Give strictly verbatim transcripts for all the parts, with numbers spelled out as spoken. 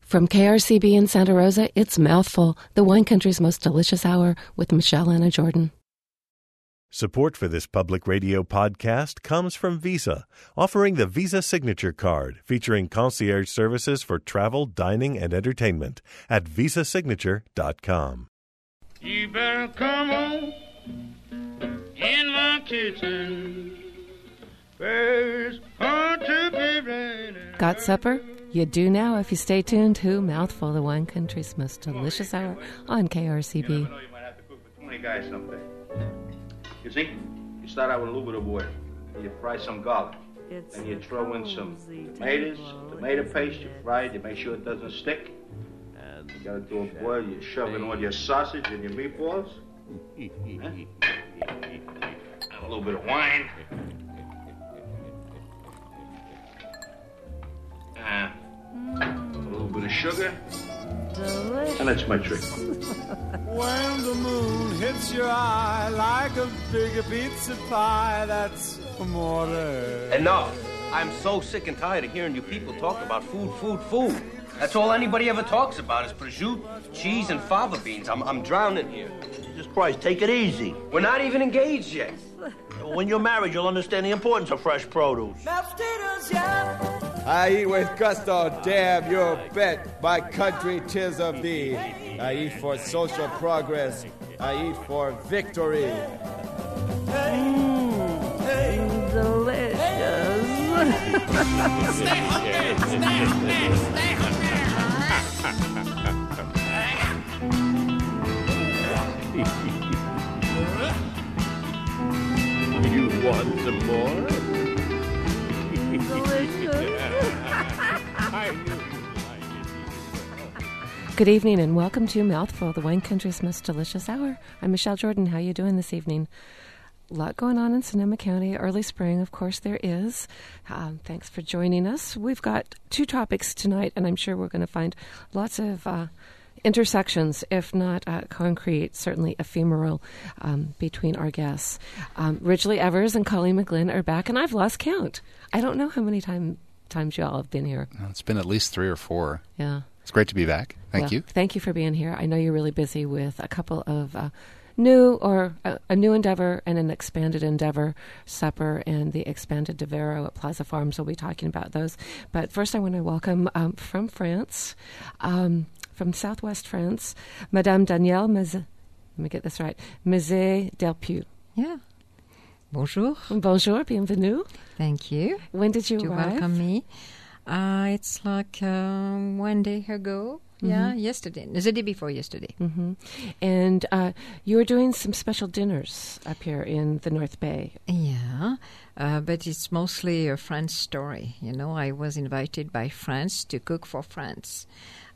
From K R C B in Santa Rosa, it's Mouthful, the wine country's most delicious hour with Michelle Anna Jordan. Support for this public radio podcast comes from Visa, offering the Visa Signature Card, featuring concierge services for travel, dining, and entertainment at visa signature dot com. You better come on in my kitchen. There's hard to be raining. Got supper? You do now if you stay tuned to Mouthful, the wine country's most delicious hour on K R C B. You never know, you might have to cook for twenty guys someday. You see, you start out with a little bit of oil. You fry some garlic. It's then you throw in some tomatoes, tomato paste. You fry it. You make sure it doesn't stick. And you got it to a boil. You shove in all your sausage and your meatballs. Huh? And a little bit of wine. Uh, a little bit of sugar. delicious. And that's my trick. When the moon hits your eye like a big pizza pie, that's amore. Enough. I'm so sick and tired of hearing you people talk about food, food, food. That's all anybody ever talks about is prosciutto, cheese, and fava beans. I'm, I'm drowning here. Jesus Christ, take it easy. We're not even engaged yet. When you're married, you'll understand the importance of fresh produce. I eat with gusto, damn your bet. My country, 'tis of thee. I eat for social progress. I eat for victory. Mm, delicious. You want some more? Good evening and welcome to Mouthful, the wine country's most delicious hour. I'm Michelle Jordan. How are you doing this evening? A lot going on in Sonoma County. Early spring, of course, there is. Um, thanks for joining us. We've got two topics tonight, and I'm sure we're going to find lots of uh, intersections, if not uh, concrete, certainly ephemeral, um, between our guests. Um, Ridgely Evers and Colleen McGlynn are back, and I've lost count. I don't know how many time, times y'all have been here. It's been at least three or four. Yeah. It's great to be back. Thank well, you. Thank you for being here. I know you're really busy with a couple of uh, new or uh, a new endeavor and an expanded endeavor, Supper and the expanded Devero at Plaza Farms. We'll be talking about those. But first I want to welcome um, from France, um, from Southwest France, Madame Danielle Meze, let me get this right, Meze Delpieux. Yeah. Bonjour. Bonjour, bienvenue. Thank you. When did you to arrive? welcome me. Uh, it's like uh, one day ago. Mm-hmm. Yeah, yesterday. The day before yesterday. Mm-hmm. And uh, you were doing some special dinners up here in the North Bay. Yeah, uh, but it's mostly a French story. You know, I was invited by France to cook for France.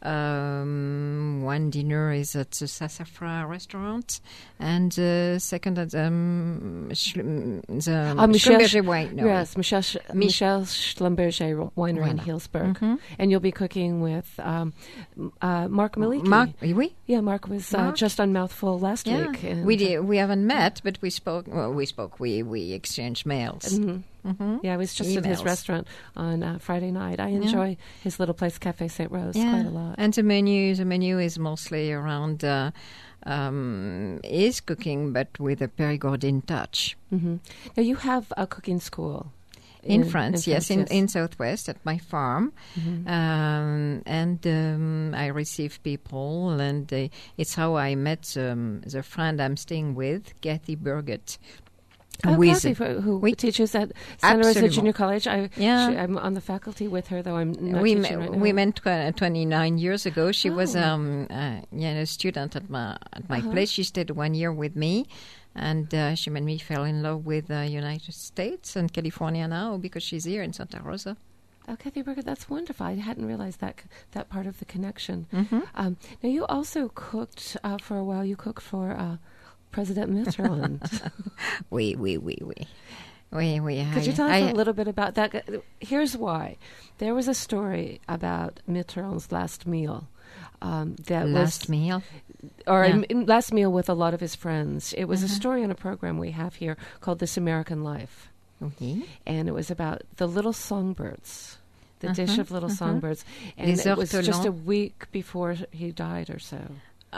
Um, one dinner is at the Sassafras restaurant, and uh, second at um, Schl- the uh, Michel Schlumberger wine. No, yes, Michel Sch- Mich- Michel Schlumberger Winery Voilà. in Hillsburg, Mm-hmm. and you'll be cooking with um, uh, Mark Maliki. Mark, oui. Yeah, Mark was uh, Mark? just on Mouthful last Yeah, week. And we did, we haven't met, but we spoke. Well, we spoke. We we exchanged mails. Mm-hmm. Mm-hmm. Yeah, I was just at his Emails. restaurant on uh, Friday night. I enjoy his little place, Cafe Saint Rose, Yeah. quite a lot. And the menu, the menu is mostly around uh, um, is cooking, but with a Périgordine touch. Mm-hmm. Now you have a cooking school In, France, in yes, France, in, in Southwest at my farm, Mm-hmm. um, and um, I receive people, and uh, it's how I met um, the friend I'm staying with, Kathy Burgett. Oh, who is- Kathy, who who we- teaches at Santa Rosa Absolument. Junior College. I, Yeah. she, I'm on the faculty with her, though I'm not we teaching met, right now. we met tw- twenty-nine years ago. She was Oh. um, uh, yeah, a student at my at my Uh-huh. place. She stayed one year with me, and uh, she made me fall in love with the United States and California now because she's here in Santa Rosa. Oh, Kathy Burger, that's wonderful. I hadn't realized that that part of the connection. Mm-hmm. Um, now, you also cooked uh, for a while. You cooked for uh, President Mitterrand. Oui, oui, oui, oui. Oui, oui. Could you I- tell us I- a little bit about that? Here's why. There was a story about Mitterrand's last meal. Um, that last was, meal? or Yeah. a m- last meal with a lot of his friends. It was Uh-huh. a story on a program we have here called This American Life. Okay. And it was about the little songbirds the dish Uh-huh, of little uh-huh. songbirds. And Les it was just a ortolans. week before he died or so.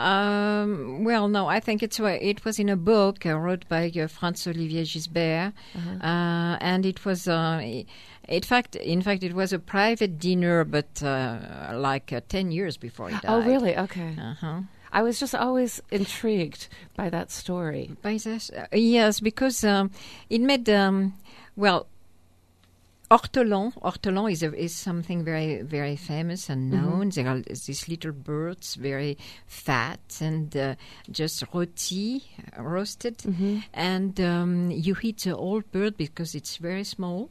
Um, well, no, I think it's wa- it was in a book uh, wrote by uh, Franz Olivier Gisbert, Uh-huh. uh, and it was, uh, i- in fact, in fact, it was a private dinner, but uh, like uh, ten years before he died. Oh, really? Okay. Uh-huh. I was just always intrigued by that story. By this, uh, yes, because um, it made um, well. Ortolan, ortolan is a, is something very very famous and known. There are these little birds, very fat and uh, just rôti, uh, roasted, and um, you eat the whole bird because it's very small,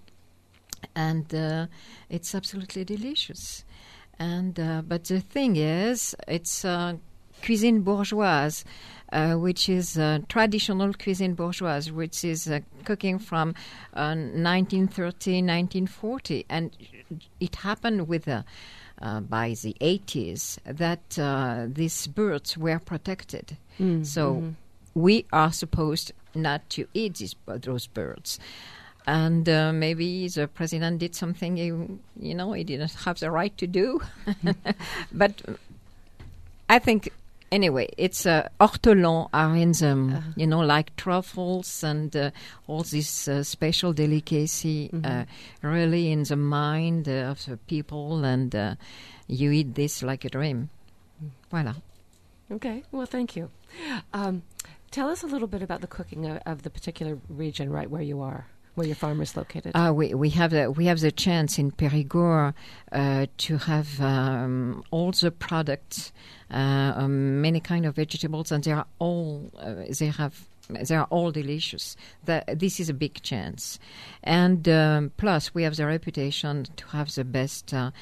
and uh, it's absolutely delicious. And uh, but the thing is, it's uh, cuisine bourgeoise, uh, which is uh, traditional cuisine bourgeoise, which is uh, cooking from uh, nineteen thirty, nineteen forty. And it happened with uh, uh, by the eighties that uh, these birds were protected. Mm, so mhm. we are supposed not to eat these, those birds. And uh, maybe the president did something, he, you know, he didn't have the right to do. But I think, anyway, it's uh, ortolans are in them, Uh-huh. you know, like truffles and uh, all this uh, special delicacy, Mhm. uh, really in the mind uh, of the people, and uh, you eat this like a dream. Voilà. Okay. Well, thank you. Um, tell us a little bit about the cooking of, of the particular region right where you are, where your farm is located. Uh, we we have the we have the chance in Périgord uh, to have um, all the products, uh, um, many kind of vegetables, and they are all uh, they have they are all delicious. That this is a big chance, and um, plus we have the reputation to have the best. Uh,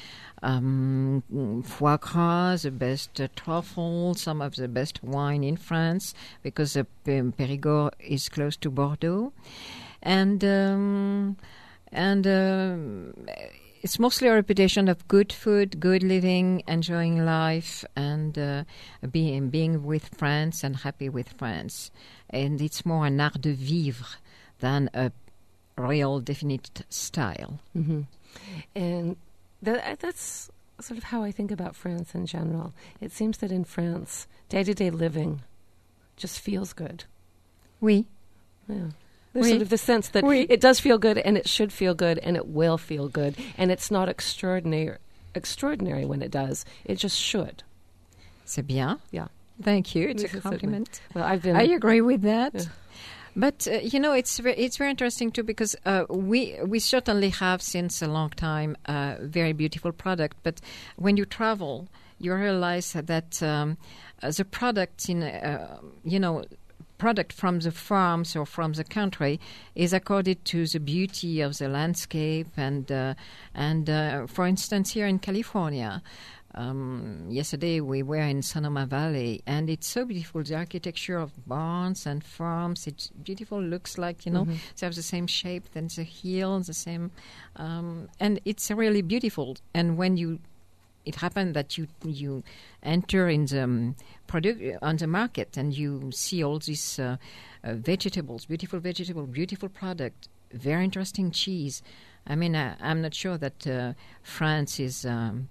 Um, foie gras, the best uh, truffle, some of the best wine in France, because uh, P- Périgord is close to Bordeaux, and um, and um, it's mostly a reputation of good food, good living, enjoying life, and uh, being being with friends and happy with friends. And it's more an art de vivre than a real definite style. Mm-hmm. And that, that's sort of how I think about France in general. It seems that in France, day-to-day living just feels good. Oui. Yeah. There's Oui. sort of the sense that Oui. it does feel good, and it should feel good, and it will feel good, and it's not extraordinary extraordinary when it does. It just should. C'est bien. Yeah. Thank you. It's Yes, a certainly. compliment. Well, I've been. I agree with that. Yeah. But uh, you know, it's ve- it's very interesting too, because uh, we we certainly have since a long time a very beautiful product. But when you travel, you realize that um, uh, the products in uh, you know. product from the farms or from the country is accorded to the beauty of the landscape, and uh, and uh, for instance, here in California, um, yesterday we were in Sonoma Valley, and it's so beautiful. The architecture of barns and farms, it's beautiful. Looks like, you know, Mhm. they have the same shape, then the hill, the same, um, and it's really beautiful. And when you it happened that you you enter in the um, product on the market, and you see all these uh, uh, vegetables, beautiful vegetable, beautiful product, very interesting cheese. I mean, I, I'm not sure that uh, France is um,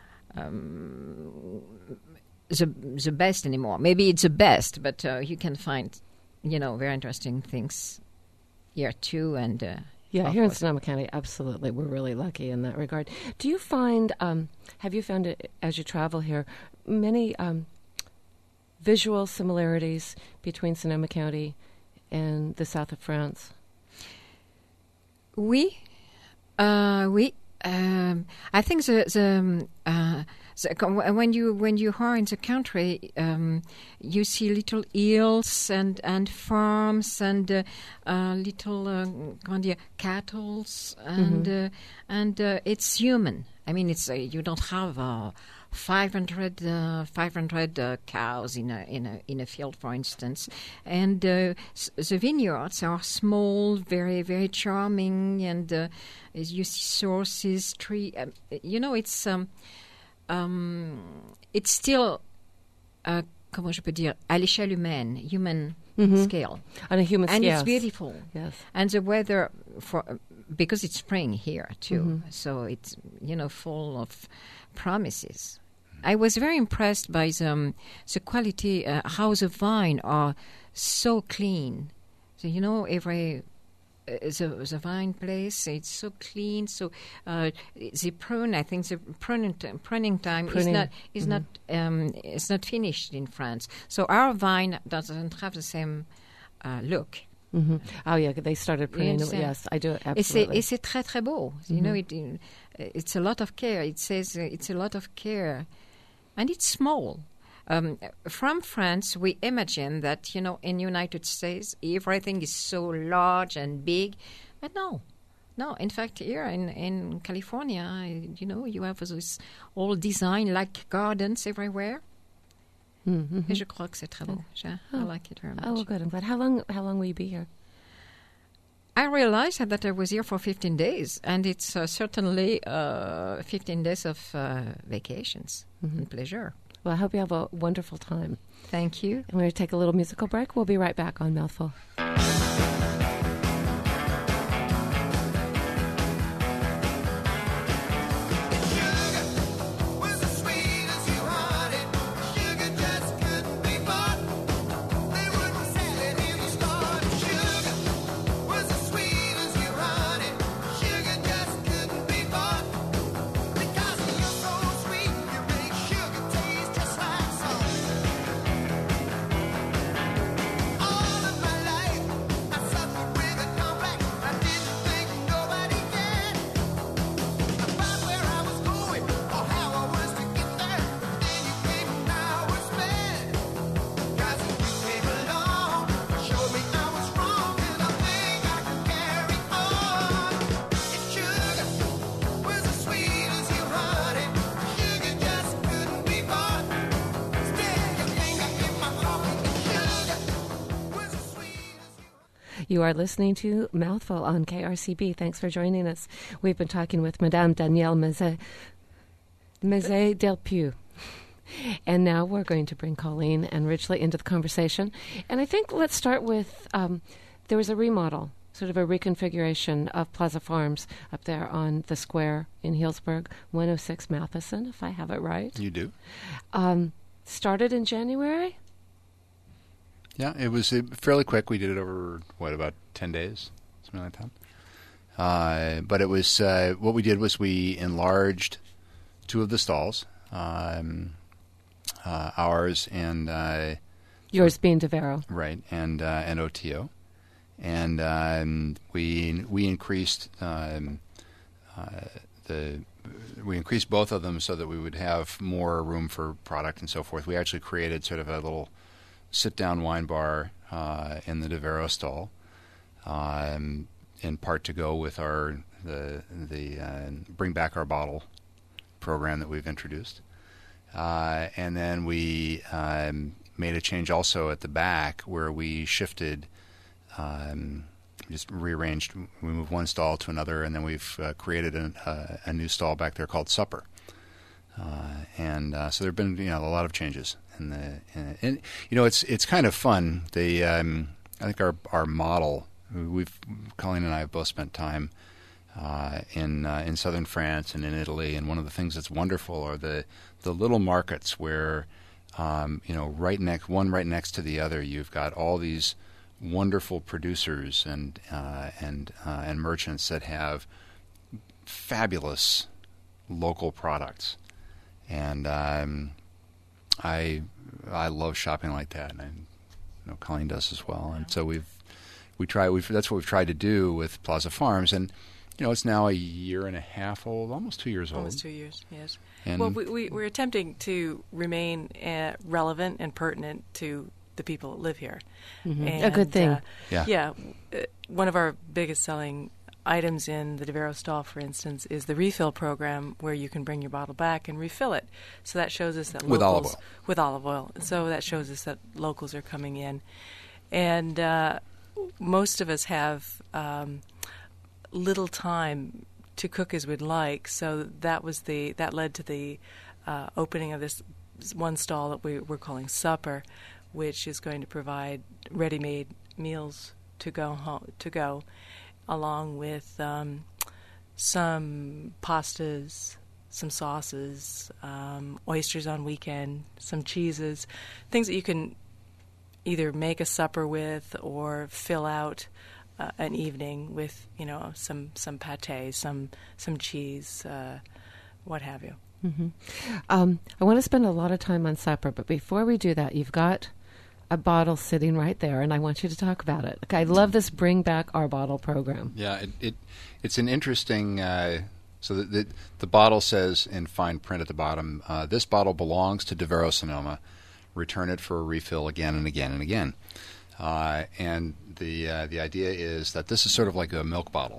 um, the the best anymore. Maybe it's the best, but uh, you can find, you know, very interesting things here too, and. Uh, Yeah, of here in course. Sonoma County, absolutely. We're really lucky in that regard. Do you find, um, have you found it as you travel here, many um, visual similarities between Sonoma County and the south of France? Oui, uh, oui. Um, I think the the, um, uh, the when you when you are in the country, um, you see little hills and and farms and uh, uh, little uh, comment dire, cattle, and Mhm. uh, and uh, it's human. I mean, it's uh, you don't have uh, five hundred uh, five hundred uh, cows in a in a in a field, for instance, and uh, s- the vineyards are small, very very charming, and uh, as you see sources, tree. Um, you know, it's um, um, it's still uh, comment je peux dire, à l'échelle humaine, human Mhm. scale, On a human and scale. it's beautiful. Yes. And the weather, for because it's spring here too, Mm-hmm. so it's, you know, full of promises. I was very impressed by the, um, the quality, uh, how the vine are so clean. So, you know, every uh, the, the vine place, it's so clean. So uh, the prune, I think the pruning, t- pruning time Pruning. is not is Mm-hmm. not um, is not finished in France. So our vine doesn't have the same uh, look. Mm-hmm. Oh, yeah, they started You pruning. understand? Yes, I do, Et c'est, absolutely. et c'est très très beau. You know, it, uh, it's a lot of care. It says uh, it's a lot of care, and it's small. Um, from France, we imagine that, you know, in United States everything is so large and big, but no, no. In fact, here in in California, you know, you have this all design like gardens everywhere. Mm-hmm. Et je crois que c'est très beau. Je, I like it very much. Oh, well, good. I'm glad. How long, how long will you be here? I realized that I was here for fifteen days, and it's uh, certainly uh, fifteen days of uh, vacations and pleasure. Well, I hope you have a wonderful time. Thank you. And we're going to take a little musical break. We'll be right back on Mouthful. You are listening to Mouthful on K R C B. Thanks for joining us. We've been talking with Madame Danielle Mezet, Mezet Delpieux. And now we're going to bring Colleen and Ridgely into the conversation. And I think let's start with, um, there was a remodel, sort of a reconfiguration of Plaza Farms up there on the square in Healdsburg, one oh six Matheson, if I have it right. You do? Um, started in January? Yeah, it was uh, fairly quick. We did it over, what, about ten days? Something like that. Uh, but it was, uh, what we did was we enlarged two of the stalls, um, uh, ours and... Uh, Yours being DeVero. Right, and uh, and O T O. And um, we we increased um, uh, the... We increased both of them so that we would have more room for product and so forth. We actually created sort of a little sit-down wine bar uh, in the DeVero stall, um, in part to go with our the the uh, Bring Back Our Bottle program that we've introduced, uh, and then we um, made a change also at the back where we shifted, um, just rearranged. We moved one stall to another, and then we've uh, created a, a, a new stall back there called Supper. Uh, and uh, so there have been, you know, a lot of changes in the, in, in, you know, it's it's kind of fun. The um, I think our our model. We've Colleen and I have both spent time uh, in uh, in southern France and in Italy, and one of the things that's wonderful are the the little markets where, um, you know, right next one right next to the other, you've got all these wonderful producers and uh, and uh, and merchants that have fabulous local products. And um, I I love shopping like that, and I know Colleen does as well. And so we've we try we've that's what we've tried to do with Plaza Farms, and you know it's now a year and a half old, almost two years old. Almost two years, yes. And well, we, we we're attempting to remain uh, relevant and pertinent to the people that live here. Mm-hmm. And, A good thing. Uh, yeah. Yeah. Uh, one of our biggest selling items in the DeVero stall, for instance, is the refill program where you can bring your bottle back and refill it. So that shows us that With locals... olive oil. With olive oil. So that shows us that locals are coming in. And uh, most of us have um, little time to cook as we'd like, so that was the that led to the uh, opening of this one stall that we, we're calling Supper, which is going to provide ready-made meals to go home, to go. along with um, some pastas, some sauces, um, oysters on weekend, some cheeses, things that you can either make a supper with or fill out uh, an evening with, you know, some some pâté, some some cheese, uh, what have you. Mm-hmm. Um, I want to spend a lot of time on supper, but before we do that, you've got a bottle sitting right there, and I want you to talk about it. I love this Bring Back Our Bottle program. Yeah, it, it it's an interesting. Uh, so the, the the bottle says in fine print at the bottom, uh, "This bottle belongs to Devero Sonoma. Return it for a refill again and again and again." Uh, and the uh, the idea is that this is sort of like a milk bottle.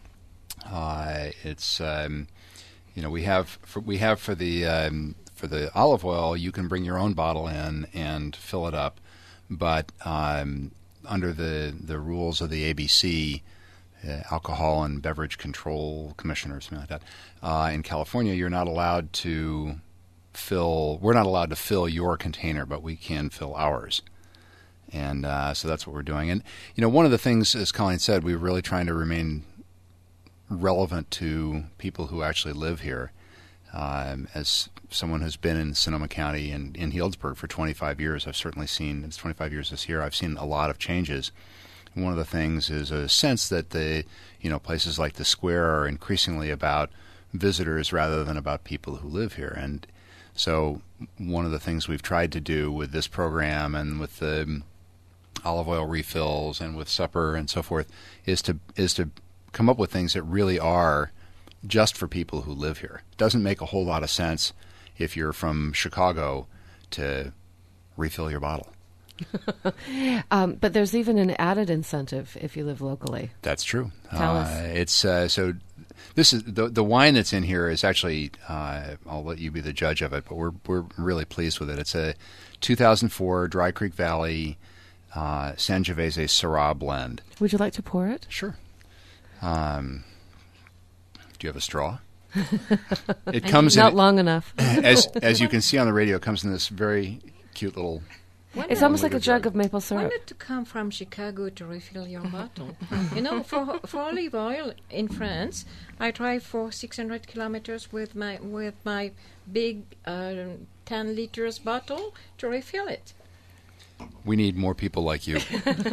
Uh, it's um, you know we have for, we have for the um, for the olive oil, you can bring your own bottle in and fill it up, but um, under the the rules of the A B C, uh, Alcohol and Beverage Control Commission or something like that, uh, in California, you're not allowed to fill. We're not allowed to fill your container, but we can fill ours. And uh, so that's what we're doing. And you know, one of the things, as Colleen said, we're really trying to remain relevant to people who actually live here. Um, as someone who's been in Sonoma County and in Healdsburg for twenty-five years, I've certainly seen, it's twenty-five years this year, I've seen a lot of changes. And one of the things is a sense that the, you know, places like the square are increasingly about visitors rather than about people who live here. And so one of the things we've tried to do with this program and with the olive oil refills and with supper and so forth is to is to come up with things that really are just for people who live here. It doesn't make a whole lot of sense if you're from Chicago to refill your bottle. um, but there's even an added incentive if you live locally. That's true. Tell uh, us. It's uh, so. This is the the wine that's in here is actually. Uh, I'll let you be the judge of it, but we're we're really pleased with it. It's a two thousand four Dry Creek Valley uh, Sangiovese Syrah blend. Would you like to pour it? Sure. Um, do you have a straw? It comes not in, long enough. as as you can see on the radio, it comes in this very cute little. It's almost like a jug of maple syrup. Why not to come from Chicago to refill your bottle? You know, for for olive oil in France, I drive for six hundred kilometers with my with my big uh, ten liters bottle to refill it. We need more people like you.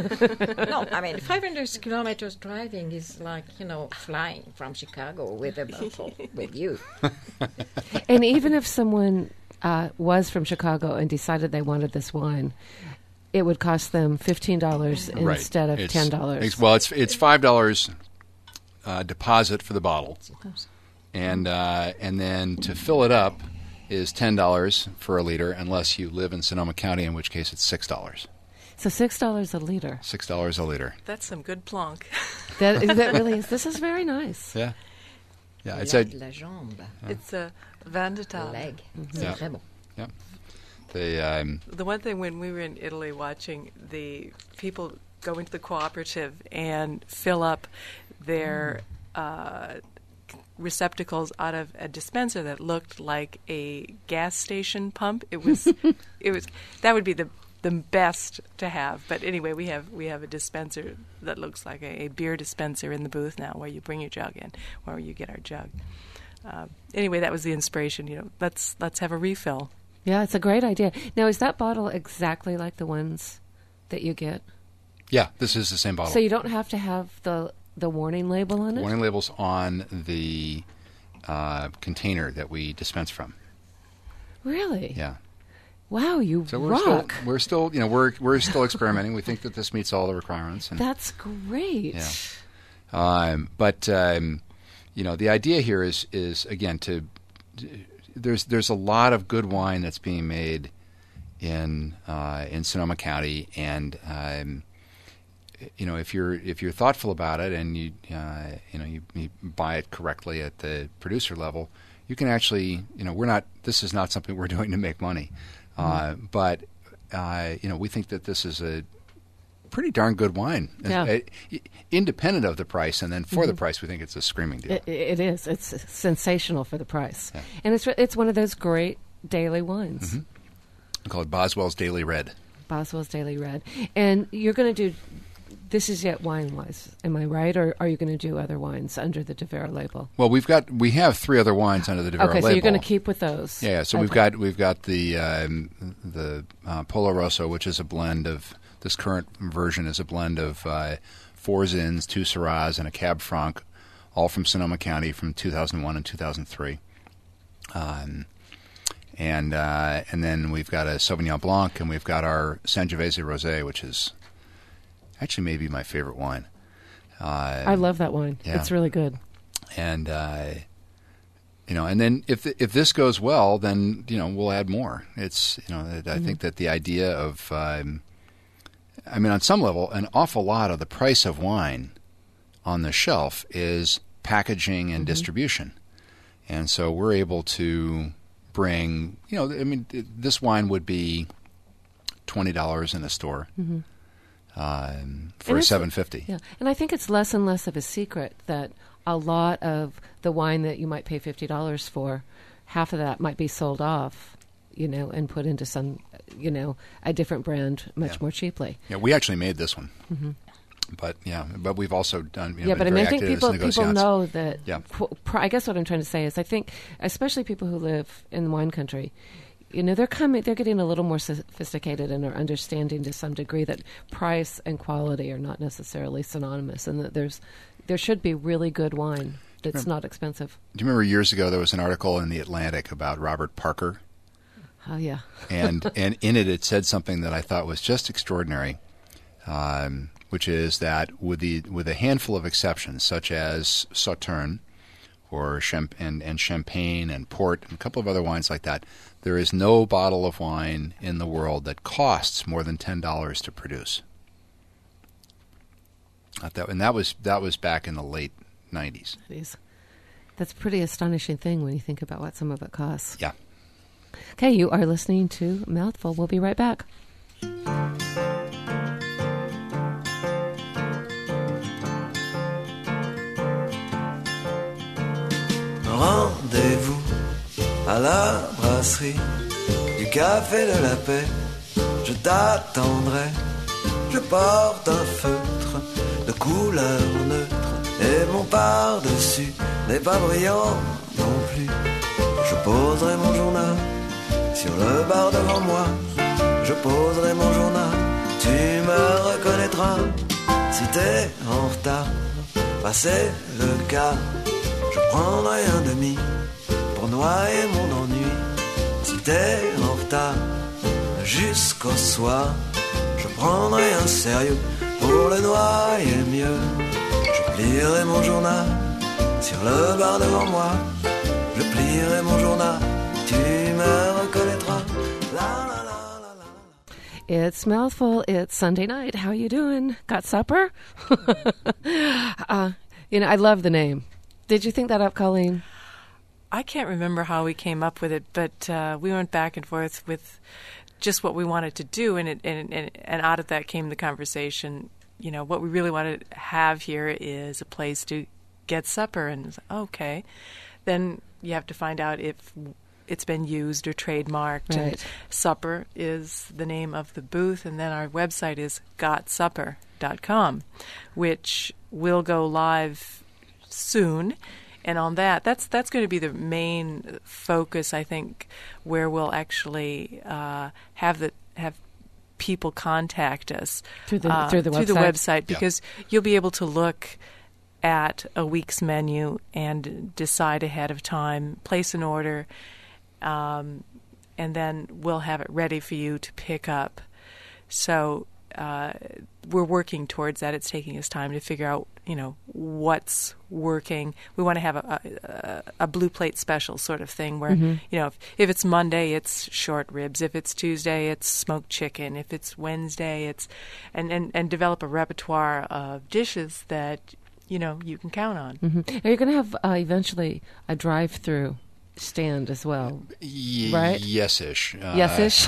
No, I mean, five hundred kilometers driving is like, you know, flying from Chicago with a bottle with you. And even if someone uh, was from Chicago and decided they wanted this wine, it would cost them fifteen dollars right. instead of it's, ten dollars. It's, well, it's it's five dollars uh, deposit for the bottle, and uh, and then to fill it up is ten dollars for a liter, unless you live in Sonoma County, in which case it's six dollars. So six dollars a liter. Six dollars a liter. That's some good plonk. That, that really is. This is very nice. Yeah. Yeah, it's la, a la jambe. Yeah. It's a vin de table. Leg. Mm-hmm. C'est Yeah. très bon. Yeah. The um, The one thing when we were in Italy watching the people go into the cooperative and fill up their uh, receptacles out of a dispenser that looked like a gas station pump. It was, it was that would be the the best to have. But anyway, we have we have a dispenser that looks like a, a beer dispenser in the booth now, where you bring your jug in, where you get our jug. Uh, anyway, that was the inspiration. You know, let's let's have a refill. Yeah, it's a great idea. Now, is that bottle exactly like the ones that you get? yeah, this is the same bottle. So you don't have to have the the warning label on it? Warning labels on the uh, container that we dispense from. Really? Yeah. Wow, you So we're rock. still we're still you know we're we're still experimenting. We think that this meets all the requirements. And, That's great. Yeah. Um, but um, you know, the idea here is is again to there's there's a lot of good wine that's being made in uh, in Sonoma County, and um, you know, if you're if you're thoughtful about it and you uh, you know you, you buy it correctly at the producer level, you can actually you know we're not this is not something we're doing to make money, uh, Mm-hmm. but uh, you know we think that this is a pretty darn good wine, Yeah. Uh, independent of the price, and then for Mm-hmm. the price, we think it's a screaming deal. It, it is. It's sensational for the price. Yeah. And it's it's one of those great daily wines. Mm-hmm. We call it Boswell's Daily Red. Boswell's Daily Red. And you're going to do this is yet wine-wise. Am I right? Or are you going to do other wines under the De Vera label? Well, we've got we have three other wines under the De Vera okay, label. so you're going to keep with those. Yeah. So okay. we've got we've got the um, the uh, Polo Rosso, which is a blend of this current version is a blend of uh, four Zins, two Syrahs, and a Cab Franc, all from Sonoma County from two thousand one and two thousand three. Um, and uh, and then we've got a Sauvignon Blanc, and we've got our Sangiovese Rosé, which is actually maybe my favorite wine. Uh, I love that wine. Yeah. It's really good. And uh, you know, and then if the, if this goes well, then you know we'll add more. It's you know I mm-hmm. think that the idea of um, I mean, on some level, an awful lot of the price of wine on the shelf is packaging and mm-hmm. distribution. And so we're able to bring, you know, I mean, this wine would be twenty dollars in a store mm-hmm. um, for seven fifty. Yeah, and I think it's less and less of a secret that a lot of the wine that you might pay fifty dollars for, half of that might be sold off, you know, and put into some, you know, a different brand much yeah. more cheaply. Yeah, we actually made this one. Mm-hmm. But yeah, but we've also done. You know, yeah, but I mean, I think people people know that. Yeah. Pr- I guess what I'm trying to say is, I think, especially people who live in wine country, you know, they're coming, they're getting a little more sophisticated and are understanding to some degree that price and quality are not necessarily synonymous, and that there's there should be really good wine that's remember, not expensive. Do you remember years ago there was an article in the Atlantic about Robert Parker? Oh yeah. and and in it it said something that I thought was just extraordinary. Um, which is that with the with a handful of exceptions, such as Sauterne or Champ- and, and Champagne and Port and a couple of other wines like that, there is no bottle of wine in the world that costs more than ten dollars to produce. That, and that was that was back in the late nineties. That's a pretty astonishing thing when you think about what some of it costs. Yeah. Okay, you are listening to Mouthful. We'll be right back. Rendez-vous à la brasserie du Café de la Paix. Je t'attendrai. Je porte un feutre de couleur neutre et mon par-dessus n'est pas brillant non plus. Je poserai mon journal sur le bar devant moi. Je poserai mon journal. Tu me reconnaîtras si t'es en retard. Passer le quart. Je prendrai un demi pour noyer mon ennui. Si t'es en retard jusqu'au soir, je prendrai un sérieux pour le noyer mieux. Je plierai mon journal sur le bar devant moi. Je plierai mon journal, tu me reconnaîtras. La la la la la. It's Mouthful. It's Sunday night. How you doing? Got supper? uh, you know, I love the name. Did you think that up, Colleen? I can't remember how we came up with it, but uh, we went back and forth with just what we wanted to do, and, it, and, and and out of that came the conversation. You know, what we really want to have here is a place to get supper, and it's like, okay, then you have to find out if it's been used or trademarked. Right. And supper is the name of the booth, and then our website is got supper dot com, which will go live soon, and on that, that's that's going to be the main focus, I think, where we'll actually uh, have the have people contact us through the uh, through the through website, the website because yeah. you'll be able to look at a week's menu and decide ahead of time, place an order, um, and then we'll have it ready for you to pick up. So. Uh, we're working towards that. It's taking us time to figure out, you know, what's working. We want to have a, a, a blue plate special sort of thing where, mm-hmm. you know, if, if it's Monday, it's short ribs. If it's Tuesday, it's smoked chicken. If it's Wednesday, it's and, and, and develop a repertoire of dishes that, you know, you can count on. Mm-hmm. Are you going to have uh, eventually a drive-through stand as well, y- right? Yes-ish. Uh, Yes-ish.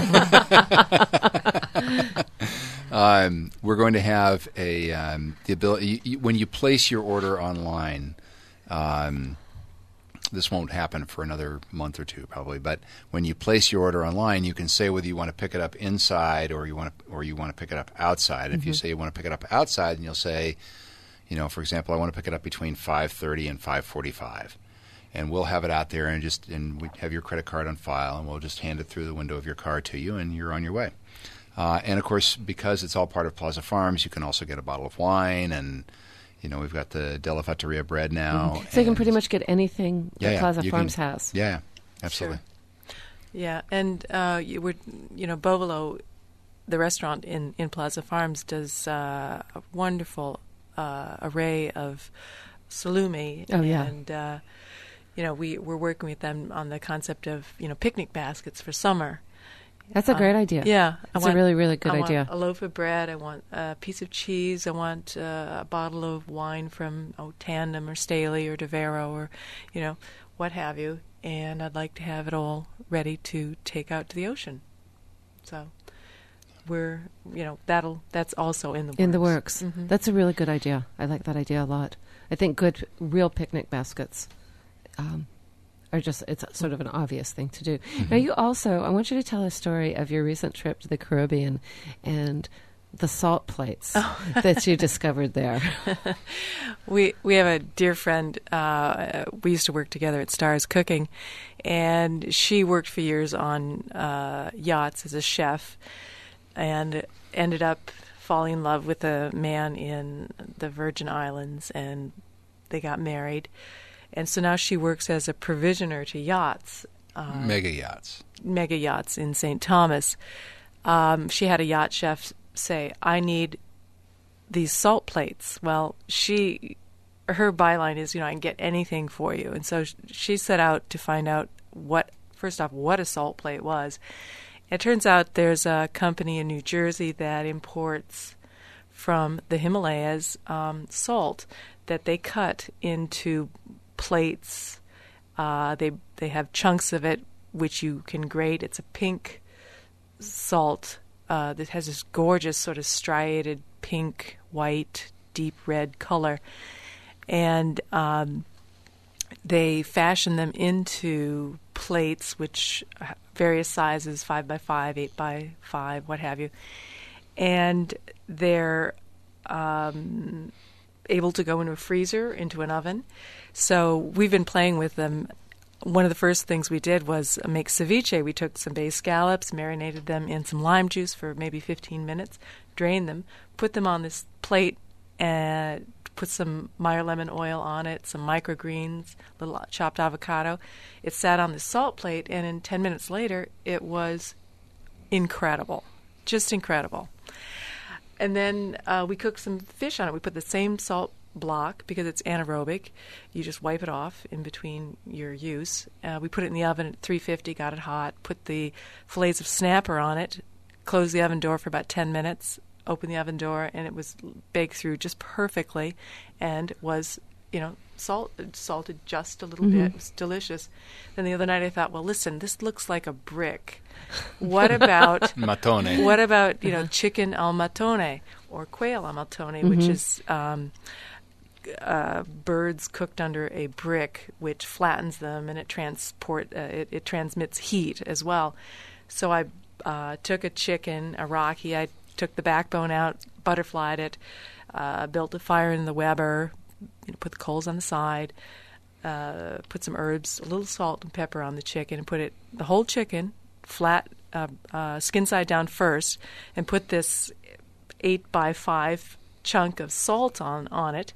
um, we're going to have a um, the ability you, you, when you place your order online. Um, this won't happen for another month or two probably, but when you place your order online, you can say whether you want to pick it up inside or you want to, or you want to pick it up outside. Mm-hmm. If you say you want to pick it up outside, and you'll say, you know, for example, I want to pick it up between five thirty and five forty-five. And we'll have it out there, and just and we have your credit card on file, and we'll just hand it through the window of your car to you, and you're on your way. Uh, and of course, because it's all part of Plaza Farms, you can also get a bottle of wine, and you know we've got the Della Fattoria bread now. Mm-hmm. So you can pretty much get anything yeah, that yeah, Plaza you Farms can, has. Yeah, yeah, absolutely. Sure. Yeah, and uh, you were, you know, Bovolo, the restaurant in, in Plaza Farms, does uh, a wonderful uh, array of salumi. Oh, yeah. And uh, you know, we we're working with them on the concept of, you know, picnic baskets for summer. That's a great uh, idea. Yeah, it's a really, really good I idea. Want a loaf of bread. I want a piece of cheese. I want uh, a bottle of wine from oh, Tandem or Staley or Devero or, you know, what have you. And I'd like to have it all ready to take out to the ocean. So we're, you know, that'll that's also in the works. In the works. Mm-hmm. That's a really good idea. I like that idea a lot. I think good, real picnic baskets um, are just, it's sort of an obvious thing to do. Mm-hmm. Now, you also, I want you to tell a story of your recent trip to the Caribbean and the salt plates oh. that you discovered there. we we have a dear friend. Uh, we used to work together at Stars Cooking, and she worked for years on uh, yachts as a chef, and ended up falling in love with a man in the Virgin Islands, and they got married. And so now she works as a provisioner to yachts. Uh, mega yachts. Mega yachts in Saint Thomas. Um, she had a yacht chef say, I need these salt plates. Well, she, her byline is, you know, I can get anything for you. And so she set out to find out what, first off, what a salt plate was. It turns out there's a company in New Jersey that imports from the Himalayas um, salt that they cut into plates. Uh, they they have chunks of it which you can grate. It's a pink salt uh, that has this gorgeous sort of striated pink, white, deep red color, and um, they fashion them into plates, which uh, various sizes, five by five, eight by five, what have you, and they're um, able to go into a freezer, into an oven. So we've been playing with them. One of the first things we did was make ceviche. We took some bay scallops, marinated them in some lime juice for maybe fifteen minutes, drained them, put them on this plate, and put some Meyer lemon oil on it, some microgreens, a little chopped avocado. It sat on the salt plate, and in ten minutes later, it was incredible, just incredible. And then uh, we cooked some fish on it. We put the same salt block because it's anaerobic. You just wipe it off in between your use. Uh, we put it in the oven at three fifty, got it hot, put the fillets of snapper on it, closed the oven door for about ten minutes, opened the oven door, and it was baked through just perfectly and was, you know, salt, salted just a little mm-hmm. bit. It was delicious. Then the other night I thought, well, listen, this looks like a brick. What about matone? What about, you know, chicken al matone or quail al matone, mm-hmm. which is um, uh, birds cooked under a brick, which flattens them and it transport uh, it, it transmits heat as well. So I uh, took a chicken, a Rocky. I took the backbone out, butterflied it, uh, built a fire in the Weber, you know, put the coals on the side, uh, put some herbs, a little salt and pepper on the chicken, and put it the whole chicken flat, uh, uh, skin side down first, and put this eight by five chunk of salt on, on it,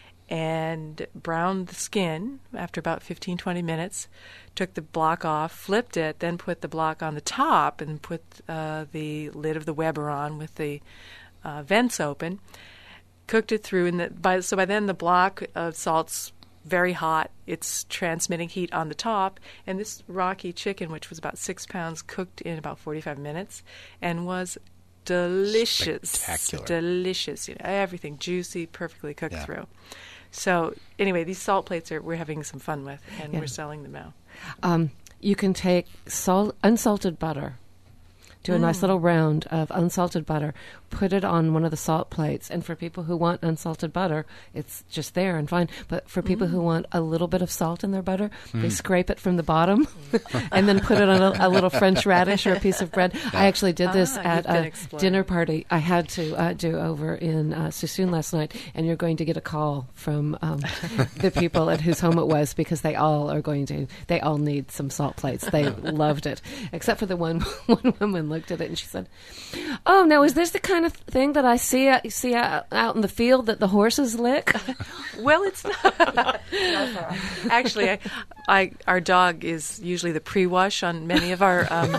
and browned the skin after about fifteen, twenty minutes, took the block off, flipped it, then put the block on the top and put uh, the lid of the Weber on with the uh, vents open, cooked it through, and the, by, so by then the block of salt's very hot. It's transmitting heat on the top, and this Rocky chicken, which was about six pounds, cooked in about forty-five minutes and was delicious. Spectacular. Delicious. You know, everything juicy, perfectly cooked yeah. through. So anyway, these salt plates are we're having some fun with, and yeah. we're selling them now. Um, you can take salt, unsalted butter, do a Mm. nice little round of unsalted butter, put it on one of the salt plates. And for people who want unsalted butter, it's just there and fine. But for people Mm. who want a little bit of salt in their butter, they Mm. scrape it from the bottom and then put it on a, a little French radish or a piece of bread. I actually did this Ah, at you've been a exploring. dinner party I had to uh, do over in uh, Suisun last night, and you're going to get a call from um, the people at whose home it was, because they all are going to, they all need some salt plates. They loved it, except for the one one woman looked at it and she said, "Oh, now is this the kind of thing that I see out, see out, out in the field that the horses lick?" Well, it's not. Actually, I, I, our dog is usually the pre-wash on many of our um,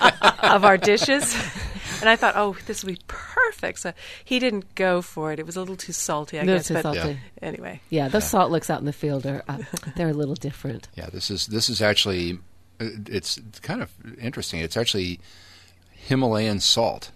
of our dishes, and I thought, oh, this would be perfect. So he didn't go for it. It was a little too salty, I A little guess. too but salty. yeah. Anyway, Yeah, those salt licks out in the field are uh, they're a little different. Yeah, this is this is actually uh, it's kind of interesting. It's actually Himalayan salt,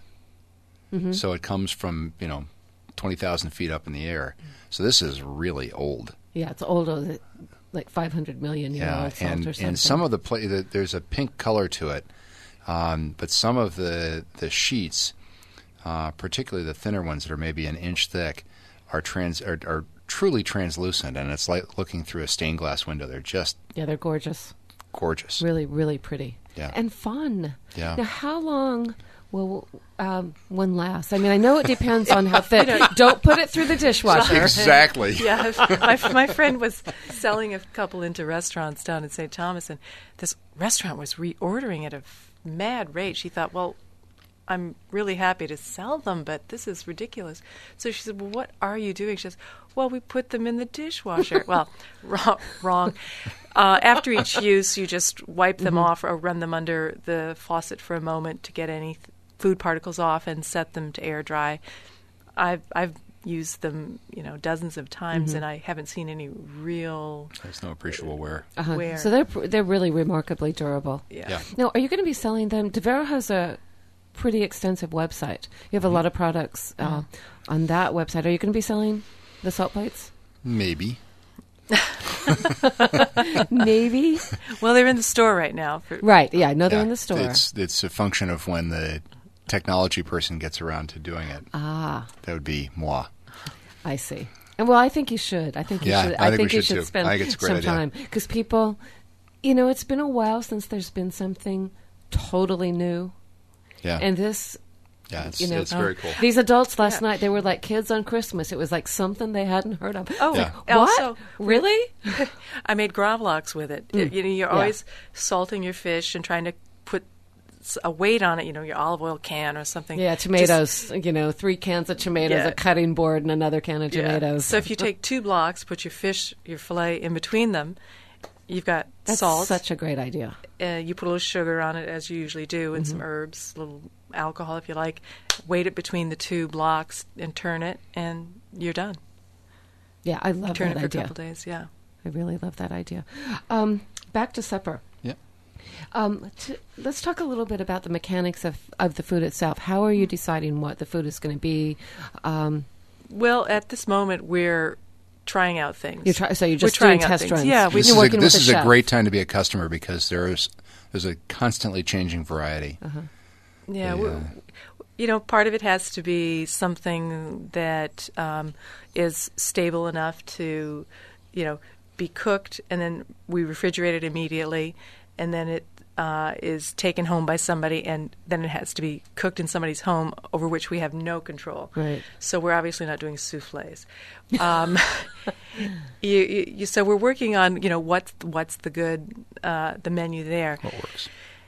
Mhm. so it comes from you know twenty thousand feet up in the air. So this is really old. Yeah, it's older, like five hundred million year Yeah, old salt and or something. and some of the, pla- the there's a pink color to it, um, but some of the the sheets, uh, particularly the thinner ones that are maybe an inch thick, are trans are, are truly translucent, and it's like looking through a stained glass window. They're just Yeah, they're gorgeous. gorgeous. Really, really pretty. Yeah. And fun. Yeah. Now, how long will um, one last? I mean, I know it depends on how thick. Don't put it through the dishwasher. Exactly. Yeah, my my friend was selling a couple into restaurants down in Saint Thomas, and this restaurant was reordering at a f- mad rate. She thought, well, I'm really happy to sell them, but this is ridiculous. So she said, well, what are you doing? She says, well, we put them in the dishwasher. Well, wrong. wrong. Uh, after each use, you just wipe them Mhm. off or run them under the faucet for a moment to get any th- food particles off and set them to air dry. I've I've used them, you know, dozens of times, Mhm. and I haven't seen any real There's no appreciable wear. Uh-huh. wear. So they're pr- they're really remarkably durable. Yeah. Yeah. Now, are you going to be selling them? DeVero has a pretty extensive website. You have a lot of products uh, on that website. Are you going to be selling the salt plates? Maybe. Maybe. Well, they're in the store right now. For, Right. Yeah, I know they're Yeah, in the store. It's it's a function of when the technology person gets around to doing it. Ah, That would be moi. I see. And well, I think you should. I think you Yeah, should. I think we you should, should too. spend I think it's a great some idea. time because people, you know, it's been a while since there's been something totally new, Yeah. and this. yeah, it's, you know, it's very cool. These adults last Yeah. night, they were like kids on Christmas. It was like something they hadn't heard of. Oh, Yeah. What? also, Really? I made gravlax with it. Mm. You know, you're Yeah. always salting your fish and trying to put s- a weight on it. You know, your olive oil can or something. Yeah, Just- tomatoes. you know, three cans of tomatoes, Yeah. a cutting board, and another can of Yeah. tomatoes. So if you take two blocks, put your fish, your fillet in between them, you've got That's salt. such a great idea. Uh, you put a little sugar on it, as you usually do, and Mm-hmm. some herbs, a little alcohol if you like. Weight it between the two blocks and turn it, and you're done. Yeah, I love turn that it for idea. a couple days, yeah. I really love that idea. Um, back to supper. Yeah. Um, t- let's talk a little bit about the mechanics of, of the food itself. How are you deciding what the food is going to be? Um, Well, at this moment, we're trying out things. you try, so you're We're just trying doing out test things. runs. Yeah, we- This You're is, a, working this with is a a chef. great time to be a customer because there's there's a constantly changing variety. Uh-huh. Yeah, Yeah. we- you know, part of it has to be something that um, is stable enough to, you know, be cooked, and then we refrigerate it immediately, and then it uh, is taken home by somebody, and then it has to be cooked in somebody's home over which we have no control. Right. So we're obviously not doing souffles. Um, you, you, you, so we're working on, you know, what's what's the good uh, the menu there. What works?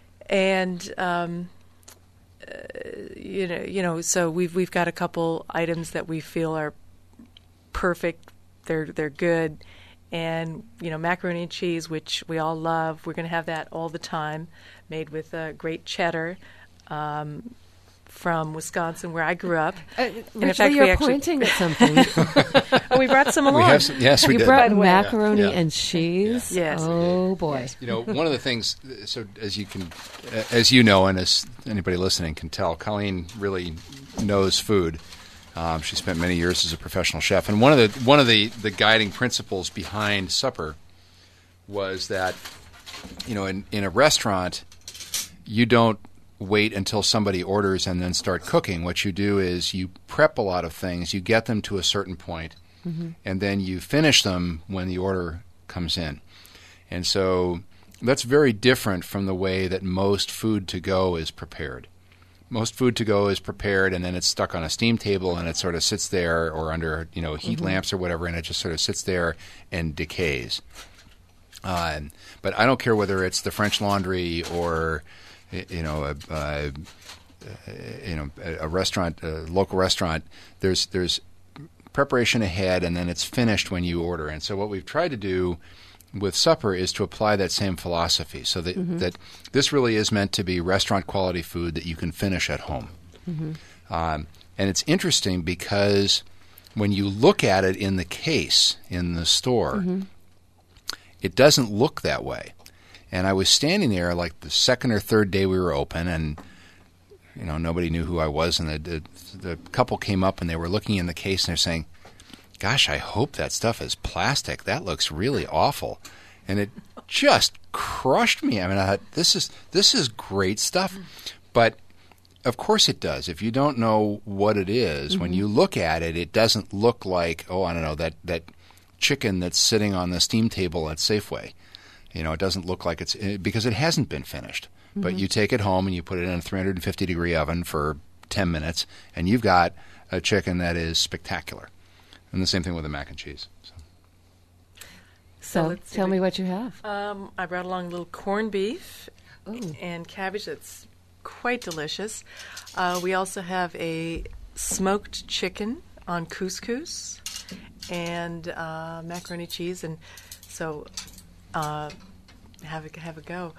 And um, uh, you know, you know, so we've we've got a couple items that we feel are perfect. They're they're good, and you know, macaroni and cheese, which we all love. We're going to have that all the time, made with uh, great cheddar. Um, from Wisconsin, where I grew up. Uh, And in Rachel, fact, you're we actually- pointing at something. Oh, we brought some along. We have some, yes, we you did. brought By the way. macaroni Yeah. and cheese? Yeah. Yes, we Oh, boy. You know, one of the things. So as you can, as you know, and as anybody listening can tell, Colleen really knows food. Um, she spent many years as a professional chef, and one of the one of the, the guiding principles behind supper was that, you know, in, in a restaurant, you don't wait until somebody orders and then start cooking. What you do is you prep a lot of things, you get them to a certain point, mm-hmm. and then you finish them when the order comes in. And so that's very different from the way that most food to go is prepared. Most food to go is prepared and then it's stuck on a steam table and it sort of sits there, or under, you know, heat mm-hmm. lamps or whatever, and it just sort of sits there and decays. Uh, but I don't care whether it's the French Laundry or, you know, a, a, you know, a restaurant, a local restaurant. There's there's preparation ahead, and then it's finished when you order. And so what we've tried to do with supper is to apply that same philosophy, so that mm-hmm. that this really is meant to be restaurant quality food that you can finish at home. Mm-hmm. Um, and it's interesting because when you look at it in the case in the store, mm-hmm. it doesn't look that way. And I was standing there like the second or third day we were open, and you know nobody knew who I was, and the, the, the couple came up and they were looking in the case and they're saying, "Gosh, I hope that stuff is plastic. That looks really awful." And it just crushed me. I mean, I thought, this is this is great stuff. But of course it does. If you don't know what it is, mm-hmm. when you look at it, it doesn't look like, oh, I don't know, that, that chicken that's sitting on the steam table at Safeway. You know, it doesn't look like it's – because it hasn't been finished. Mm-hmm. But you take it home and you put it in a three hundred fifty degree oven for ten minutes, and you've got a chicken that is spectacular. And the same thing with the mac and cheese. So, so tell me what you have. Um, I brought along a little corned beef Ooh. and cabbage that's quite delicious. Uh, we also have a smoked chicken on couscous and uh, macaroni cheese. And so uh, have a, have a go.